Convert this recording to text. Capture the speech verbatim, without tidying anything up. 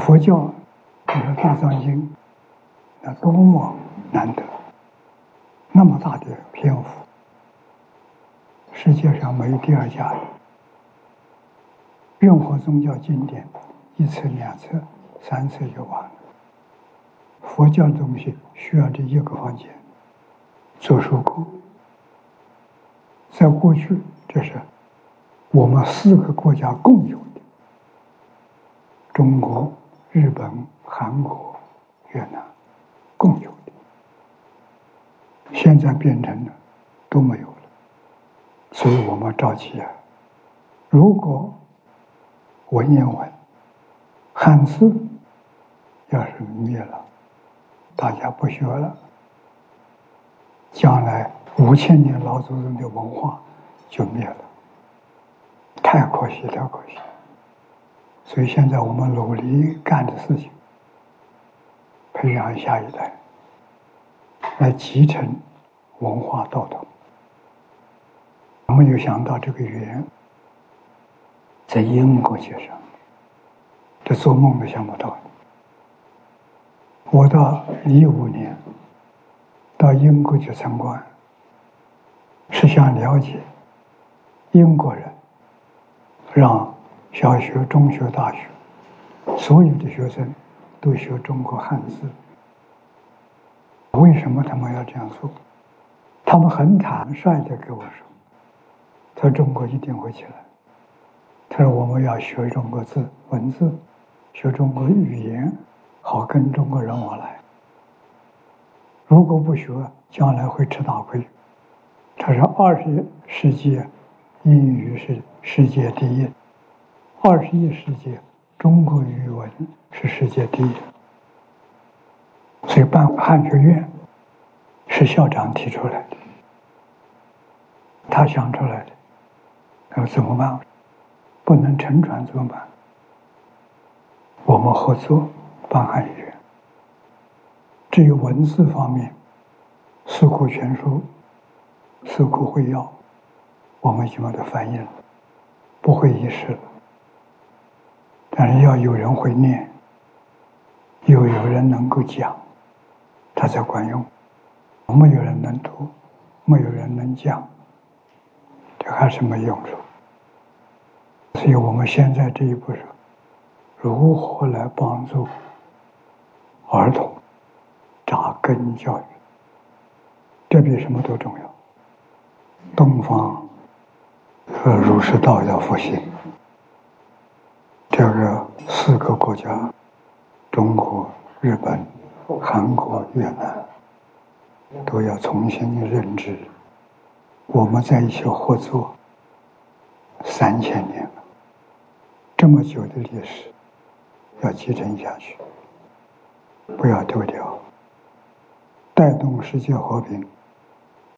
佛教，你说《大藏经》，那多么难得，那么大的篇幅，世界上没有第二家的。任何宗教经典，一册、两册、三册就完了。佛教的东西需要这一个房间做书库。在过去，这是我们四个国家共有的：中国、日本、韩国、越南共有的。现在变成了都没有了，所以我们着急啊！如果文言文、汉字要是灭了，大家不学了，将来五千年老祖宗的文化就灭了，太可惜，太可惜。所以现在我们努力干的事情，培养下一代，来继承文化道统。我没有想到这个缘在英国街上，这做梦都想不到。我到一五年到英国去参观，是想了解英国人让小学、中学、大学所有的学生都学中国汉字，为什么他们要这样做？他们很坦率地跟我说，他说中国一定会起来，他说我们要学中国字文字，学中国语言，好跟中国人往来。如果不学，将来会吃大亏。他说二十世纪英语是世界第一，二十一世纪中国语文是世界第一。所以办汉学院是校长提出来的，他想出来的。那么怎么办？不能沉船怎么办？我们合作办汉学院。至于文字方面，《四库全书》《四库会要》，我们已经把它翻译了，不会遗失了。但是要有人会念，又有人能够讲，它才管用。没有人能读，没有人能讲，这还是没用处。所以我们现在这一步是如何来帮助儿童扎根教育，这比什么都重要。东方和儒释道要复兴，这个四个国家，中国、日本、韩国、越南，都要重新认知，我们在一起合作三千年了，这么久的历史要继承下去，不要丢掉，带动世界和平，